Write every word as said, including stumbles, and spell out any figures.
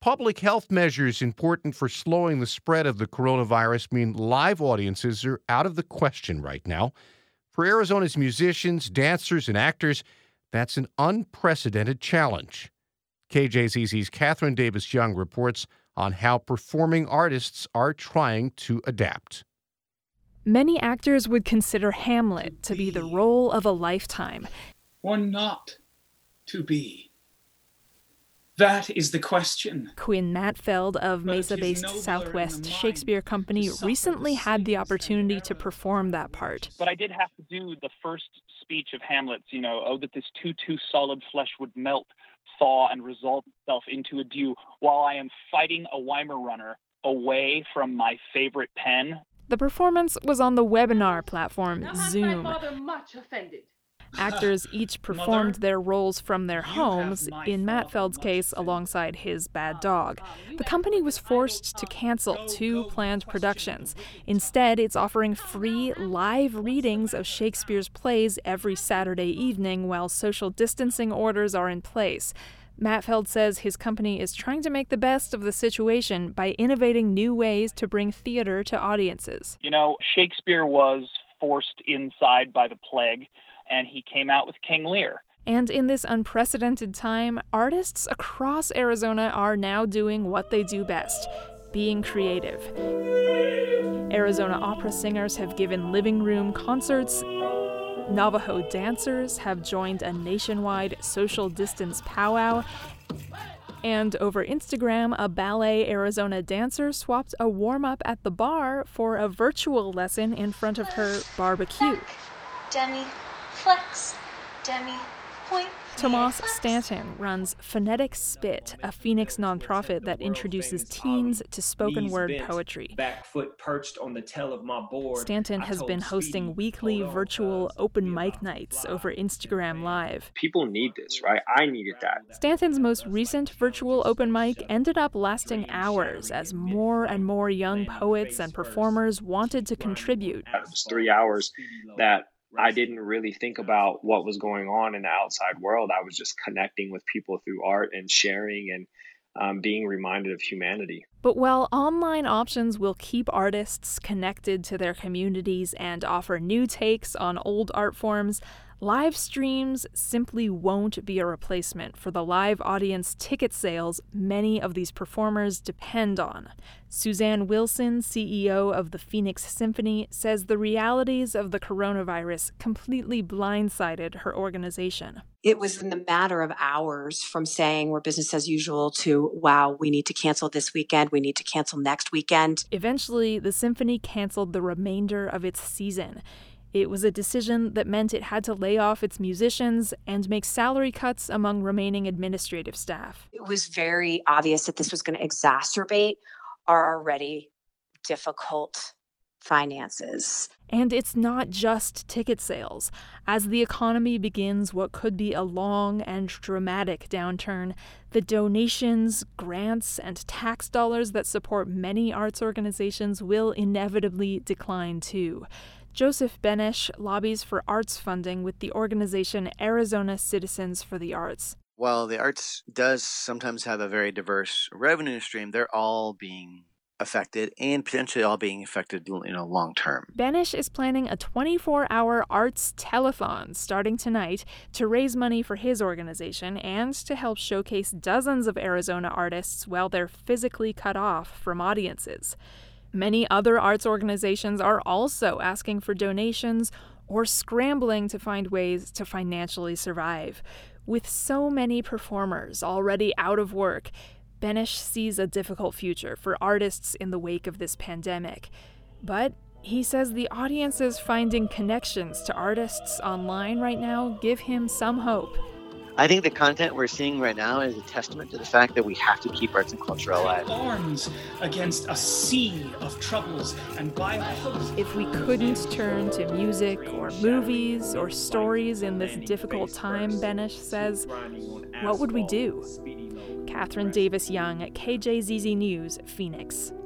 public health measures important for slowing the spread of the coronavirus mean live audiences are out of the question right now. For Arizona's musicians, dancers, and actors, that's an unprecedented challenge. K J Z Z's Catherine Davis Young reports on how performing artists are trying to adapt. Many actors would consider Hamlet to be the role of a lifetime. Or not to be. That is the question. Quinn Matfeld of Mesa-based Southwest Shakespeare Company recently had the opportunity to perform that part. But I did have to do the first speech of Hamlet's, you know, oh, that this too, too solid flesh would melt, thaw, and resolve itself into a dew while I am fighting a Weimar runner away from my favorite pen. The performance was on the webinar platform Now Zoom. my mother much offended. Actors each performed Mother, their roles from their homes, my in father Matfeld's much case offended. alongside his bad dog. The company was forced to cancel two planned productions. Instead, it's offering free live readings of Shakespeare's plays every Saturday evening while social distancing orders are in place. Matfeld says his company is trying to make the best of the situation by innovating new ways to bring theater to audiences. You know, Shakespeare was forced inside by the plague, and he came out with King Lear. And in this unprecedented time, artists across Arizona are now doing what they do best, being creative. Arizona opera singers have given living room concerts. Navajo dancers have joined a nationwide social distance powwow. And over Instagram, a Ballet Arizona dancer swapped a warm-up at the bar for a virtual lesson in front of her barbecue. Demi, flex, demi, point. Tomas flex. Stanton runs Phonetic Spit, a Phoenix nonprofit that introduces teens to spoken word poetry. Back foot perched on the tail of my board. Stanton has been hosting weekly virtual open mic nights over Instagram Live. People need this, right? I needed that. Stanton's most recent virtual open mic ended up lasting hours as more and more young poets and performers wanted to contribute. It was three hours that I didn't really think about what was going on in the outside world. I was just connecting with people through art and sharing and um, being reminded of humanity. But while online options will keep artists connected to their communities and offer new takes on old art forms, live streams simply won't be a replacement for the live audience ticket sales many of these performers depend on. Suzanne Wilson, C E O of the Phoenix Symphony, says the realities of the coronavirus completely blindsided her organization. It was in the matter of hours from saying we're business as usual to, wow, we need to cancel this weekend, we need to cancel next weekend. Eventually, the symphony canceled the remainder of its season. It was a decision that meant it had to lay off its musicians and make salary cuts among remaining administrative staff. It was very obvious that this was going to exacerbate our already difficult finances. And it's not just ticket sales. As the economy begins what could be a long and dramatic downturn, the donations, grants, and tax dollars that support many arts organizations will inevitably decline too. Joseph Benesch lobbies for arts funding with the organization Arizona Citizens for the Arts. While the arts does sometimes have a very diverse revenue stream, they're all being affected and potentially all being affected, you know, long term. Benesch is planning a twenty-four hour arts telethon starting tonight to raise money for his organization and to help showcase dozens of Arizona artists while they're physically cut off from audiences. Many other arts organizations are also asking for donations or scrambling to find ways to financially survive. With so many performers already out of work, Benesch sees a difficult future for artists in the wake of this pandemic. But he says the audiences finding connections to artists online right now give him some hope. I think the content we're seeing right now is a testament to the fact that we have to keep arts and culture alive. Arms against a sea of troubles and by a host. If we couldn't turn to music or movies or stories in this difficult time, Benesch says, what would we do? Catherine Davis Young, K J Z Z News, Phoenix.